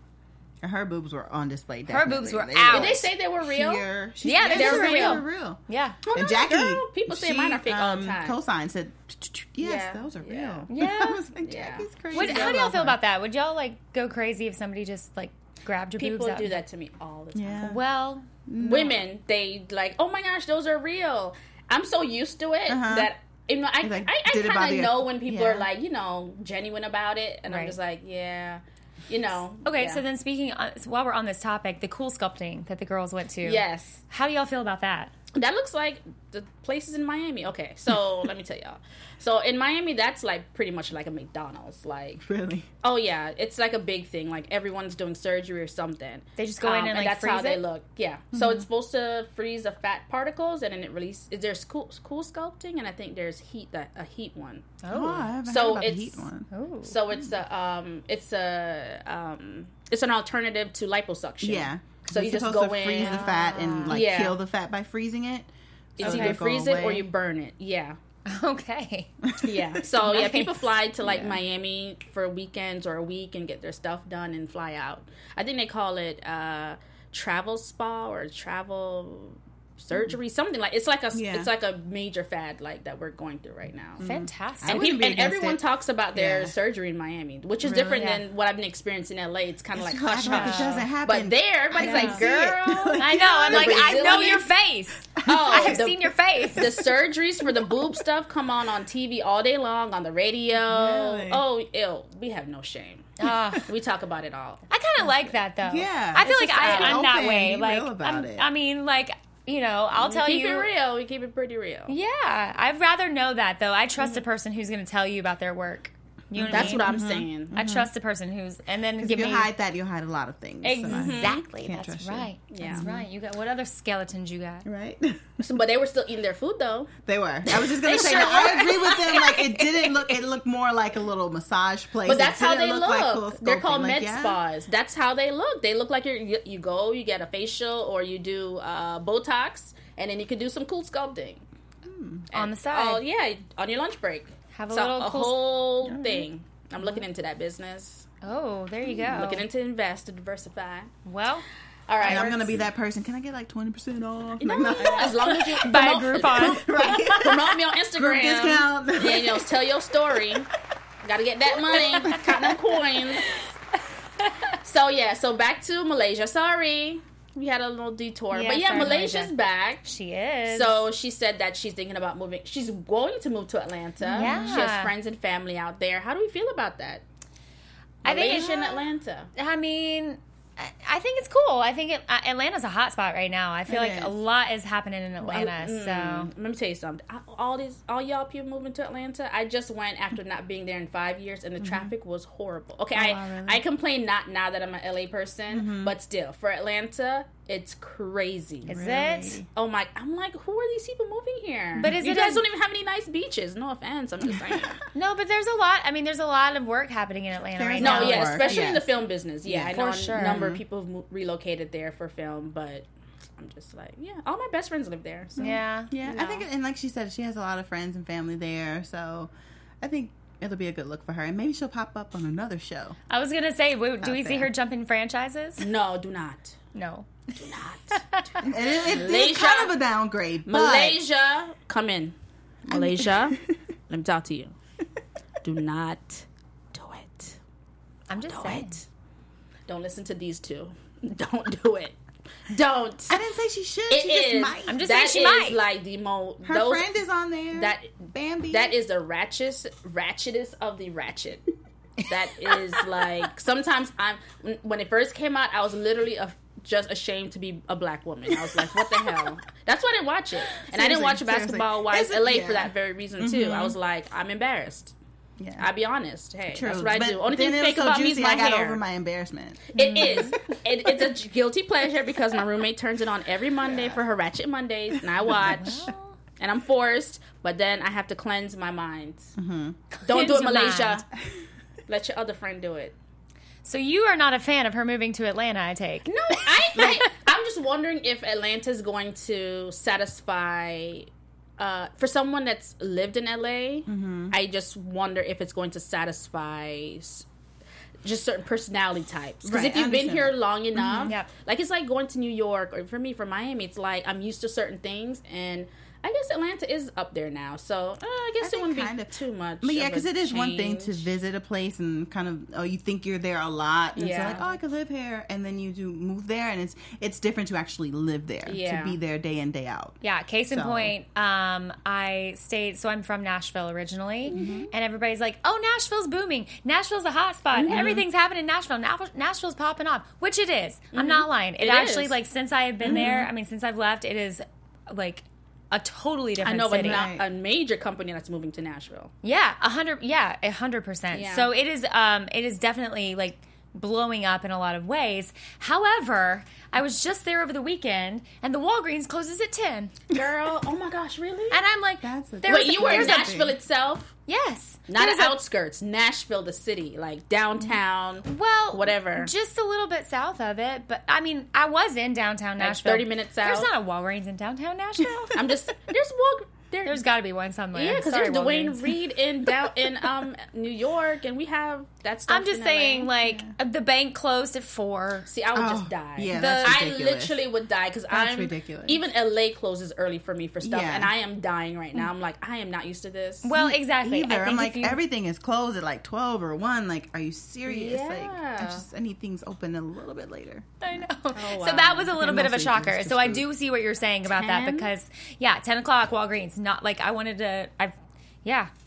And her boobs were on display. Her boobs definitely. were They out. Did they say they were real? Here. She- Yeah, they they were said real. They were real. yeah. Oh, And no, Jackie, girl, people say she, mine are fake all the um, time. Co-signed said, yes, Yeah. those are real. Yeah. Yeah. I was like, Yeah. Jackie's crazy. What, I how do y'all love feel her. about that? Would y'all, like, go crazy if somebody just, like, grabbed your People boobs out? do that to me all the time. Yeah. Well, Women, they like, oh my gosh, those are real. I'm so used to it Uh-huh. that you know, I Like, I, I did it kind bother of you? know when people Yeah. are like, you know, genuine about it, and I'm Right. just like, yeah, you know. okay, yeah. so then speaking, on, so while we're on this topic, the cool sculpting that the girls went to. yes, How do y'all feel about that? that looks like the places in Miami. Okay, so let me tell y'all. So in Miami, that's like pretty much like a McDonald's. Like, Really? oh yeah, it's like a big thing. Like everyone's doing surgery or something. They just go in and, like, that's how freeze they it? look. Yeah. So it's supposed to freeze the fat particles, and then it release. There's cool, cool sculpting, and I think there's heat that a heat one. Oh, I haven't So heard about the it's- heat one. Oh. So it's a um, it's a um, it's an alternative to liposuction. Yeah. So It's you just supposed go to freeze in. the fat and like Yeah. kill the fat by freezing it. It's So either it'll go freeze it or away. you burn it. Yeah. Okay. Yeah. So yeah, Nice. people fly to like Yeah. Miami for weekends or a week and get their stuff done and fly out. I think they call it uh, travel spa or travel surgery, something like it's like a Yeah. it's like a major fad like that we're going through right now. Fantastic. I And, wouldn't people, be and against everyone it. talks about their Yeah. surgery in Miami, which is Really? different Yeah. than what I've been experiencing in L A. It's kind of like It's hush like, hush. it doesn't happen. But there, everybody's I like, don't see it. girl. I know. I'm The like, I know Brazilian- your face. Oh, I have the- seen your face. The surgeries for the boob stuff come on on T V all day long, on the radio. Really? Oh, ew. We have no shame. Ah. We talk about it all. I kind of like that though. Yeah, I feel it's like just I, out I'm that open, way. be Like, real about I'm- it. I mean, like, you know, I'll We tell keep you. it real. We keep it pretty real. Yeah, I'd rather know that though. I trust a person who's going to tell you about their work. You know what That's I mean? what I'm saying. I trust a person who's and then If give you me hide that, you'll hide a lot of things. so- exactly. Can't That's trust you. right. Yeah. That's right. You got what other skeletons you got? Right? So, but they were still eating their food though. They were. I was just gonna They say sure that. were. I agree with them. Like it didn't look. It looked more like a little massage place. But that's It how didn't they look. like cool They're sculpting. called Like, med yeah. spas. That's how they look. They look like you're, you you go, you get a facial, or you do uh, Botox, and then you can do some cool sculpting On the side. Oh yeah, on your lunch break. Have a So, little a cool- whole thing. I'm looking into that business. Oh, there you go. Looking into invest to diversify. well, All right, And I'm gonna be that person. Can I get like twenty percent off? No, Like, no. as long as you buy a promote- Groupon. Right. promote me on Instagram. Group discount. Yeah, you know, tell your story. Got to get that money. Count them coins. So yeah, so back to Malaysia. Sorry, we had a little detour, Yeah, but yeah, sorry, Malaysia's Malaysia. back. She is. So she said that she's thinking about moving. She's going to move to Atlanta. Yeah. She has friends and family out there. How do we feel about that? I think Malaysia and it's- Atlanta. I mean, I- I think it's cool. I think it, uh, Atlanta's a hot spot right now. I feel It like is. a lot is happening in Atlanta. Mm, So let me tell you something. I- All these, all y'all people moving to Atlanta. I just went after not being there in five years, and the traffic was horrible. Okay, I wow, really? I complain not now that I'm an L A person, but still for Atlanta, it's crazy. is Really? it? Oh my! I'm like, who are these people moving here? But is you it guys a- don't even have any nice beaches. No offense, I'm just saying. No, but there's a lot. I mean, there's a lot of work happening in Atlanta There's right No, now. yeah, Work, especially in the yes. film business. Yeah, I For know sure. a number of people have mo- relocated there for film, but I'm just like, yeah, all my best friends live there. So. Yeah. Yeah, You I think, know. and like she said, she has a lot of friends and family there, so I think it'll be a good look for her, and maybe she'll pop up on another show. I was gonna say, wait, do Out we see there. her jumping franchises? No, do not. No. Do not. And it, it, it's Malaysia. kind of a downgrade, but Malaysia, come in. Malaysia, let me talk to you. Do not do it. I'm just Do saying. it. Don't listen to these two. Don't do it. Don't. I didn't say she should. It she just is. might. I'm just That saying she is might. like the most. her those, friend is on there. that Bambi. that is the ratchetest, ratchetest of the ratchet. That is like sometimes I'm when- when it first came out, I was literally a, just ashamed to be a black woman. I was like, what the hell? That's why I didn't watch it, and I didn't Seriously, watch seriously. Basketball Wives It's a- L A yeah. for that very reason too. I was like, I'm embarrassed. Yeah. I'll be honest. Hey, True. that's what I But do. Only then thing it was fake so about me is juicy, my I got hair. over my embarrassment. It is. It, it's a guilty pleasure because my roommate turns it on every Monday for her Ratchet Mondays, and I watch. Well, And I'm forced, but then I have to cleanse my mind. Mm-hmm. Don't do Cleanse it, your Malaysia. mind. Let your other friend do it. so you are not a fan of her moving to Atlanta, I take. No, I, I I'm just wondering if Atlanta's going to satisfy. Uh, for someone that's lived in L A, Mm-hmm. I just wonder if it's going to satisfy s- just certain personality types. Because Right, if I you've been understand here that. Mm-hmm. long enough, Yep. like it's like going to New York, or for me, for Miami, it's like I'm used to certain things, and I guess Atlanta is up there now. So uh, I guess I it think wouldn't kind be of. too much. But yeah, because because it is one thing to visit a place and kind of, oh, you think you're there a lot, and Yeah. it's like, oh, I could live here, and then you do move there, and it's it's different to actually live there, Yeah. to be there day in day out. Yeah, case in So- point, um, I stayed, so I'm from Nashville originally, Mm-hmm. and everybody's like, oh, Nashville's booming. Nashville's a hot spot. Mm-hmm. Everything's happening in Nashville. Nash- Nashville's popping off, which it is. I'm not lying. It, It actually, is. like, since I have been there, I mean, since I've left, it is, like, a totally I different know, but city. not Right. a major company that's moving to Nashville. Yeah, a hundred. Yeah, a hundred percent. Yeah. So it is. Um, it is definitely like blowing up in a lot of ways. However, I was just there over the weekend, and the Walgreens closes at ten, Girl, oh my gosh, really? and I'm like, That's a- there's- Wait, you were in there's a- Nashville itself? Yes, Not There's the a- outskirts. Nashville, the city, like downtown. Well, Whatever. just a little bit south of it. But I mean, I was in downtown Like Nashville. thirty minutes There's south? not a Walgreens in downtown Nashville. I'm just there's Walg there, There's got to be one somewhere. yeah, because Sorry, there's Dwayne Walgreens. Reed in down in um New York, and we have that stuff. I'm just in L A. saying, like uh the bank closed at four. See, I would Oh, just die. yeah, The- that's I ridiculous. literally would die because That's I'm ridiculous. Even L A closes early for me for stuff, Yeah. and I am dying right now. I'm like, I am not used to this. Well, exactly. Either I I'm think like, if you, everything is closed at like twelve or one. Like, are you serious? Like, I Yeah. just I need things open a little bit later. I know. wow. So that was a little And bit of a mostly shocker. just So I food. do see what you're saying about that ten? because, yeah, ten o'clock Walgreens. Not like I wanted to. I've, yeah.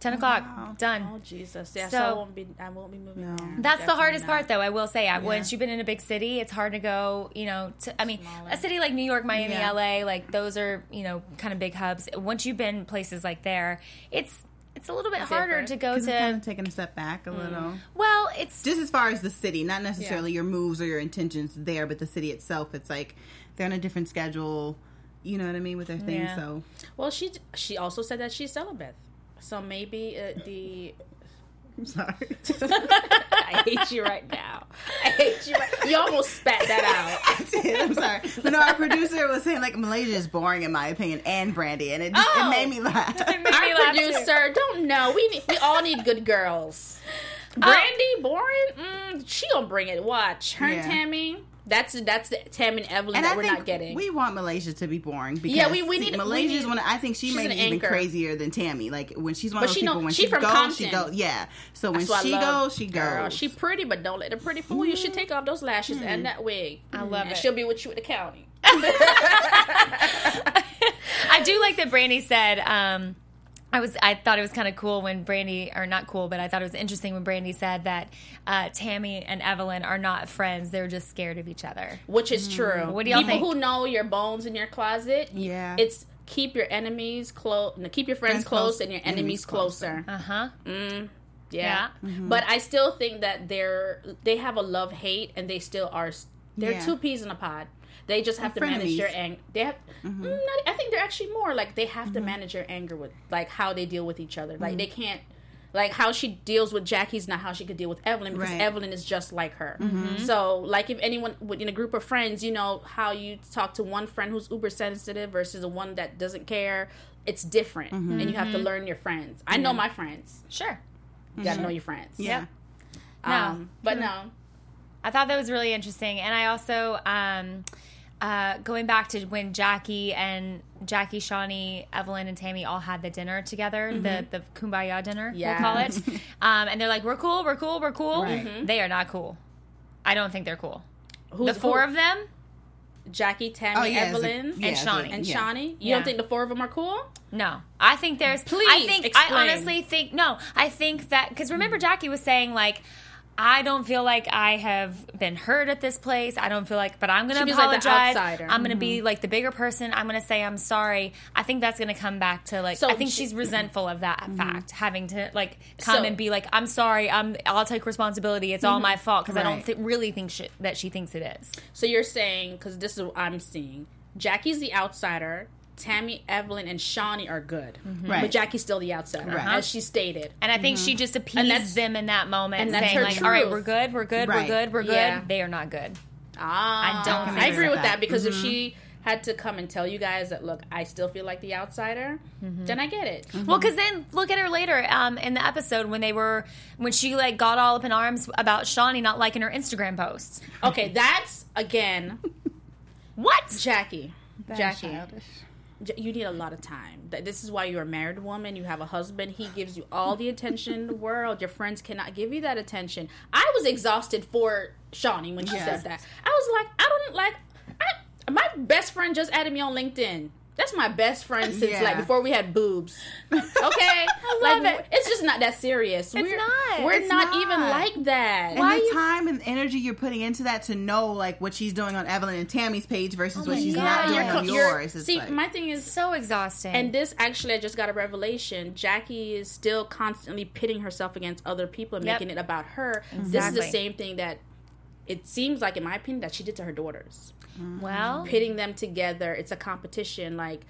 ten o'clock, wow. done. Oh Jesus! Yeah, So- so, I won't be. I won't be moving No. there. That's the Definitely hardest not. part, though. I will say, I once you've been in a big city, it's hard to go. You know, to, I mean, Smaller. a city like New York, Miami, Yeah. L A, like those are you know kind of big hubs. Once you've been places like there, it's it's a little bit harder Different. to go Because to. it's kind of taking a step back a little. Well, it's Just as far as the city, not necessarily your moves or your intentions there, but the city itself. It's like they're on a different schedule. You know what I mean with their things. Yeah. So Well, she she also said that she's celibate, so maybe uh, the. I'm sorry. I hate you right now. I hate you. Right, you almost spat that out. I did. I'm sorry. But no, our producer was saying like Malaysia is boring in my opinion, and Brandy, and it just, Oh. it made me laugh. It made me Our laugh, too. producer don't know. We need, we all need good girls. Brandy, boring. Mm, she gonna bring it. Watch her Yeah. and Tammy. That's that's the Tammy and Evelyn And that I we're think not getting. we want Malaysia to be boring. Because, Yeah, we- we see, need- we Malaysia's need- one. I think she she's may an be even anchor. crazier than Tammy. Like when she's one But of those she people. know- when she she from goes, she Compton. goes. Yeah. So when That's what she I love. goes, she goes. Girl, she pretty, but don't let her pretty fool you. She take off those lashes Hmm. and that wig. I love and it. she'll be with you at the county. I do like that Brandy said. Um, I was. I thought it was kind of cool when Brandy, or not cool, but I thought it was interesting when Brandy said that uh, Tammy and Evelyn are not friends; they're just scared of each other. Which is true. What do y'all People think? who know your bones in your closet, Yeah. it's keep your enemies close, keep your friends Friends close, close, and your enemies enemies closer. Uh huh. Mm, Yeah. yeah. But I still think that they're they have a love hate, and they still are. They're Yeah. two peas in a pod. They just have They're to manage frenemies. their anger. They have. Mm-hmm. Mm, not, I think they're actually more like they have to manage their anger with like how they deal with each other. Like they Mm-hmm. can't. Like how she deals with Jackie's not how she could deal with Evelyn because Right. Evelyn is just like her. Mm-hmm. So like if anyone in a group of friends, you know how you talk to one friend who's uber sensitive versus the one that doesn't care. It's different, Mm-hmm. and you have to learn your friends. I know my friends. Sure. You gotta know your friends. Yeah. No. Um, but no. I thought that was really interesting, and I also um, uh, going back to when Jackie and Jackie, Shawnee, Evelyn, and Tammy all had the dinner together, the the Kumbaya dinner, Yeah. we'll call it. um, and they're like, "We're cool, we're cool, we're cool." Right. Mm-hmm. They are not cool. I don't think they're cool. Who's the four who? of them Jackie, Tammy, Oh, yeah, it's a- Evelyn, yeah, and it's a- Shawnee. and yeah. Shawnee. You Yeah. don't think the four of them are cool? No, I think there's. Please I think explain. I honestly think no. I think that because remember Jackie was saying like, I don't feel like I have been hurt at this place. I don't feel like, but I'm going to She was like the apologize. outsider. I'm going to be like the bigger person. I'm going to say I'm sorry. I think that's going to come back to like. So I think she- she's resentful of that fact, having to like come So- and be like, I'm sorry. I'm. I'll take responsibility. It's all my fault because I don't Right. th- really think she, that she thinks it is. So you're saying because this is what I'm seeing. Jackie's the outsider. Tammy, Evelyn, and Shawnee are good, Right. but Jackie's still the outsider, Right. as she stated. And I think she just appeased that's- them in that moment, and that's saying her like, "All right, truth. we're good. We're good. Right. We're good. We're good." Yeah. They are not good. Ah, I don't I think agree so. with that because Mm-hmm. if she had to come and tell you guys that, look, I still feel like the outsider, then I get it. Mm-hmm. Well, because then look at her later um, in the episode when they were when she like got all up in arms about Shawnee not liking her Instagram posts. Okay, that's again, What? Jackie. Jackie, Childish. J- you need a lot of time. Th- This is why you're a married woman. You have a husband. He gives you all the attention in the world. Your friends cannot give you that attention. I was exhausted for Shawnee when she Yes. said that. I was like, I don't like. I, my best friend just added me on LinkedIn. That's my best friend since Yeah. like before we had boobs. Okay, I love like, it. It's just not that serious. It's we're, not. We're It's not, not. even like that. And the time and energy you're putting into that to know like what she's doing on Evelyn and Tammy's page versus what she's God. not doing You're on You're- yours. It's See, like, my thing is So exhausting. And this actually, I just got a revelation. Jackie is still constantly pitting herself against other people and Yep. making it about her. This is Exactly. the same thing that it seems like, in my opinion, that she did to her daughters. well, Pitting them together. It's a competition. Like,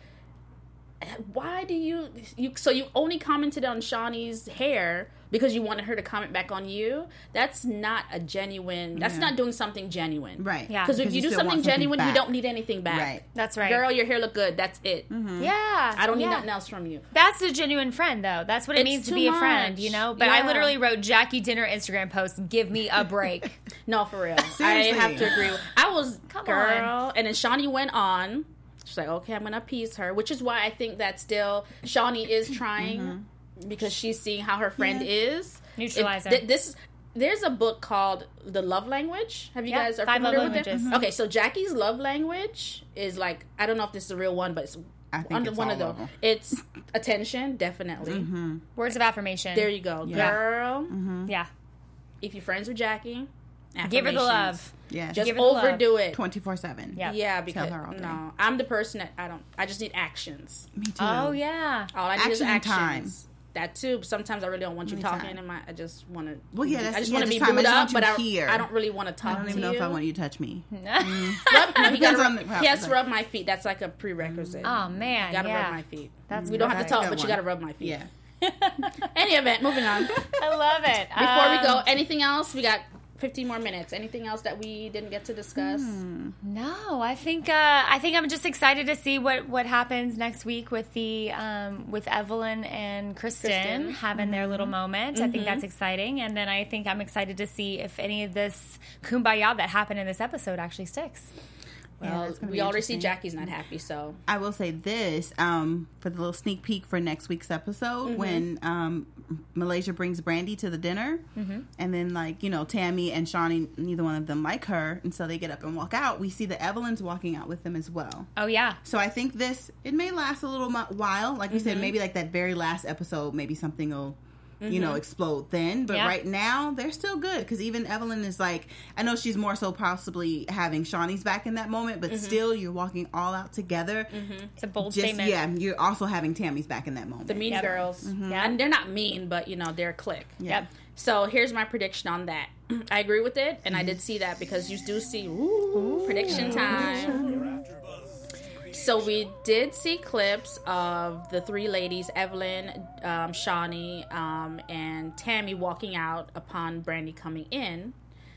why do you you? So you only commented on Shawnee's hair because you wanted her to comment back on you? That's not a genuine. That's Yeah. not doing something genuine. right. Yeah. Because if you, do still something want genuine, you back. don't need anything back. Right. that's right. Girl, your hair look good. That's it. yeah, I don't need yeah. nothing else from you. That's a genuine friend, though. That's what it It's means to too be a friend, much. you know. But I Yeah. literally wrote Jackie dinner Instagram post. Give me a break. No, for real. Seriously. I have to agree. With, I was Come girl, and then Shawnee went on. She's like, okay, I'm gonna appease her, which is why I think that still Shawnee is trying because she's seeing how her friend Yeah. is. Neutralize It- her. th- this there's a book called The Love Language. Have you Yeah, guys are Five Love familiar with it? Languages. Okay, so Jackie's love language is like I don't know if this is a real one, but it's I think Under it's one all of them. of them. It's attention, definitely. Mm-hmm. Words of affirmation. There you go, Yeah. girl. Mm-hmm. Yeah. If you're friends with Jackie, Give her the affirmations. love. Yeah. Just Give her the love. overdo it. twenty-four seven. Yeah. Yeah, because her all day. no, I'm the person that I don't. I just need actions. Me too. Oh, yeah. All I need is Action and actions. time. That too. Sometimes I really don't want you Anytime. talking, and my I just want to. Well, yeah, that's- I just yeah, want to this be time I booed just up, want but you I, here. I don't really want to talk I don't to even know you. if I want you to touch me. Rub, no, you gotta Depends rub, on the- he has to rub my feet. That's like a prerequisite. Oh, man. You gotta yeah. rub my feet. That's we don't have to perfect. talk, Good but you one. gotta rub my feet. Yeah. Any event, moving on. I love it. Before we Um, go, anything else? We got fifteen more minutes. Anything else that we didn't get to discuss? Hmm. No, I think uh, I think I'm just excited to see what, what happens next week with the um, with Evelyn and Kristen, Kristen. having their little moment. I think that's exciting, and then I think I'm excited to see if any of this kumbaya that happened in this episode actually sticks. Yeah, Well, that's gonna we be already see interesting. Jackie's not happy, so I will say this um, for the little sneak peek for next week's episode Mm-hmm. when um, Malaysia brings Brandy to the dinner, Mm-hmm. and then like you know Tammy and Shawnee, neither one of them like her, and so they get up and walk out. We see the Evelyns walking out with them as well. Oh yeah, So I think this it may last a little mo- while, like we said, Mm-hmm. maybe like that very last episode, maybe something will. You know, explode then. But Yeah. right now, they're still good. Because even Evelyn is like, I know she's more so possibly having Shawnee's back in that moment, but still, you're walking all out together. it's a bold Just, statement. yeah, you're also having Tammy's back in that moment. the Mean Yep. Girls. Yeah. And they're not mean, but you know they're a clique. Yeah. Yep. So here's my prediction on that. I agree with it, and I did see that because you do see ooh, prediction time. So we did see clips of the three ladies, Evelyn, um, Shawnee, um, and Tammy walking out upon Brandy coming in.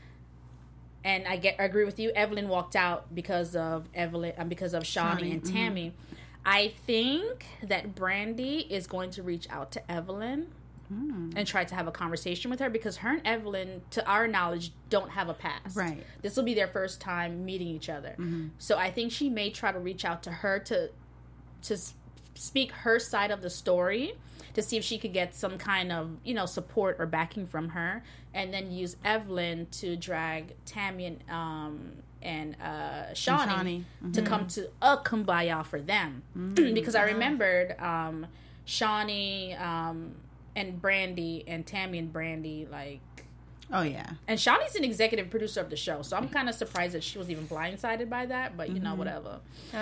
And I get I agree with you. Evelyn walked out because of Evelyn, um, because of Shawnee, Shawnee, and mhm. Tammy. I think that Brandy is going to reach out to Evelyn and try to have a conversation with her because her and Evelyn, to our knowledge, don't have a past. Right. This will be their first time meeting each other. So I think she may try to reach out to her to to s- speak her side of the story to see if she could get some kind of, you know, support or backing from her, and then use Evelyn to drag Tammy and um and uh Shawnee, Shawnee. to come to a kumbaya for them. Because I remembered um Shawnee um and Brandy and Tammy and Brandy, like, Oh, yeah. and Shawnee's an executive producer of the show, so I'm kind of surprised that she was even blindsided by that, but you know, whatever.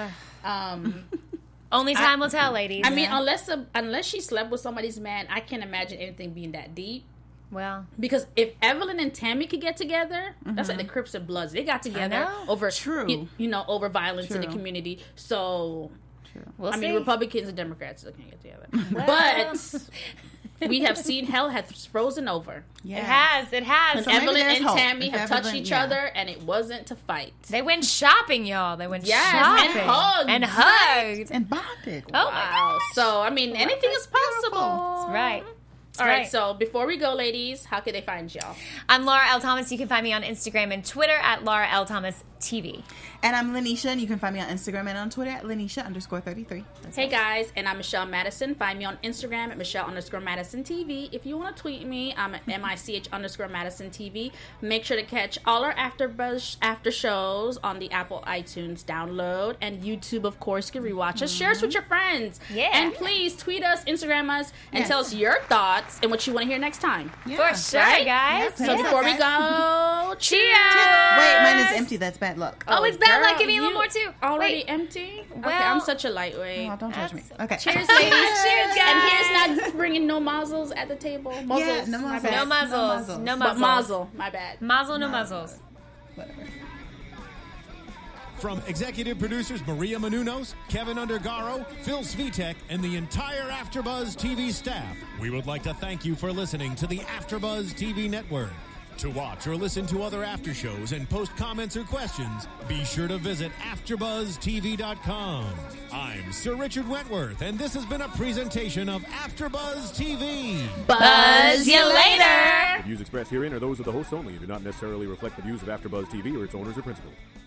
Um, Only time will tell, ladies. I mean, unless a, unless she slept with somebody's man, I can't imagine anything being that deep. well, Because if Evelyn and Tammy could get together, that's like the Crips and Bloods. They got together know. over True. You, you know, over violence in the True. community. So we'll I see. mean, Republicans and Democrats still can't get together, but we have seen hell has frozen over. Yeah. It has. It has. So maybe Evelyn there's and hope. Tammy If have touched Evelyn- each yeah. other, and it wasn't to fight. They went shopping, y'all. They went Yes, shopping and hugged. and hugged. And bonded. Oh my Wow. So I mean, anything is that's beautiful. possible. That's right. All right. right. So before we go, ladies, how can they find y'all? I'm Laura L. Thomas. You can find me on Instagram and Twitter at Laura L. Thomas T V. And I'm Lanisha, and you can find me on Instagram and on Twitter at Lanisha underscore thirty-three. Hey guys, and I'm Michelle Madison. Find me on Instagram at Michelle underscore Madison T V. If you want to tweet me, I'm at M I C H underscore Madison T V. Make sure to catch all our AfterBuzz after shows on the Apple iTunes download and YouTube, of course. You can rewatch us. Share us with your friends. Yeah. And please tweet us, Instagram us, and Yes. tell us your thoughts and what you want to hear next time. Yeah. For sure, Right? guys. Yeah, So Yeah. before we go, Cheers. Wait, mine is empty. That's bad luck. Oh, it's bad girl, luck. Give me a little you more, too. Already Wait. empty? okay, Well- I'm such a lightweight. Oh, don't touch me. That's- Okay. Cheers, ladies. Cheers, guys. And here's not bringing no muzzles at the table. Muzzles, Yeah, no my muzzles. bad. No muzzles. muzzles. No But muzzles. muzzle, my bad. Muzzle, no muzzles. Whatever. From executive producers Maria Menounos, Kevin Undergaro, Phil Svitek, and the entire AfterBuzz T V staff, we would like to thank you for listening to the AfterBuzz T V network. To watch or listen to other after shows and post comments or questions, be sure to visit after buzz T V dot com. I'm Sir Richard Wentworth, and this has been a presentation of AfterBuzz T V. Buzz you later. The views expressed herein are those of the hosts only and do not necessarily reflect the views of AfterBuzz T V or its owners or principals.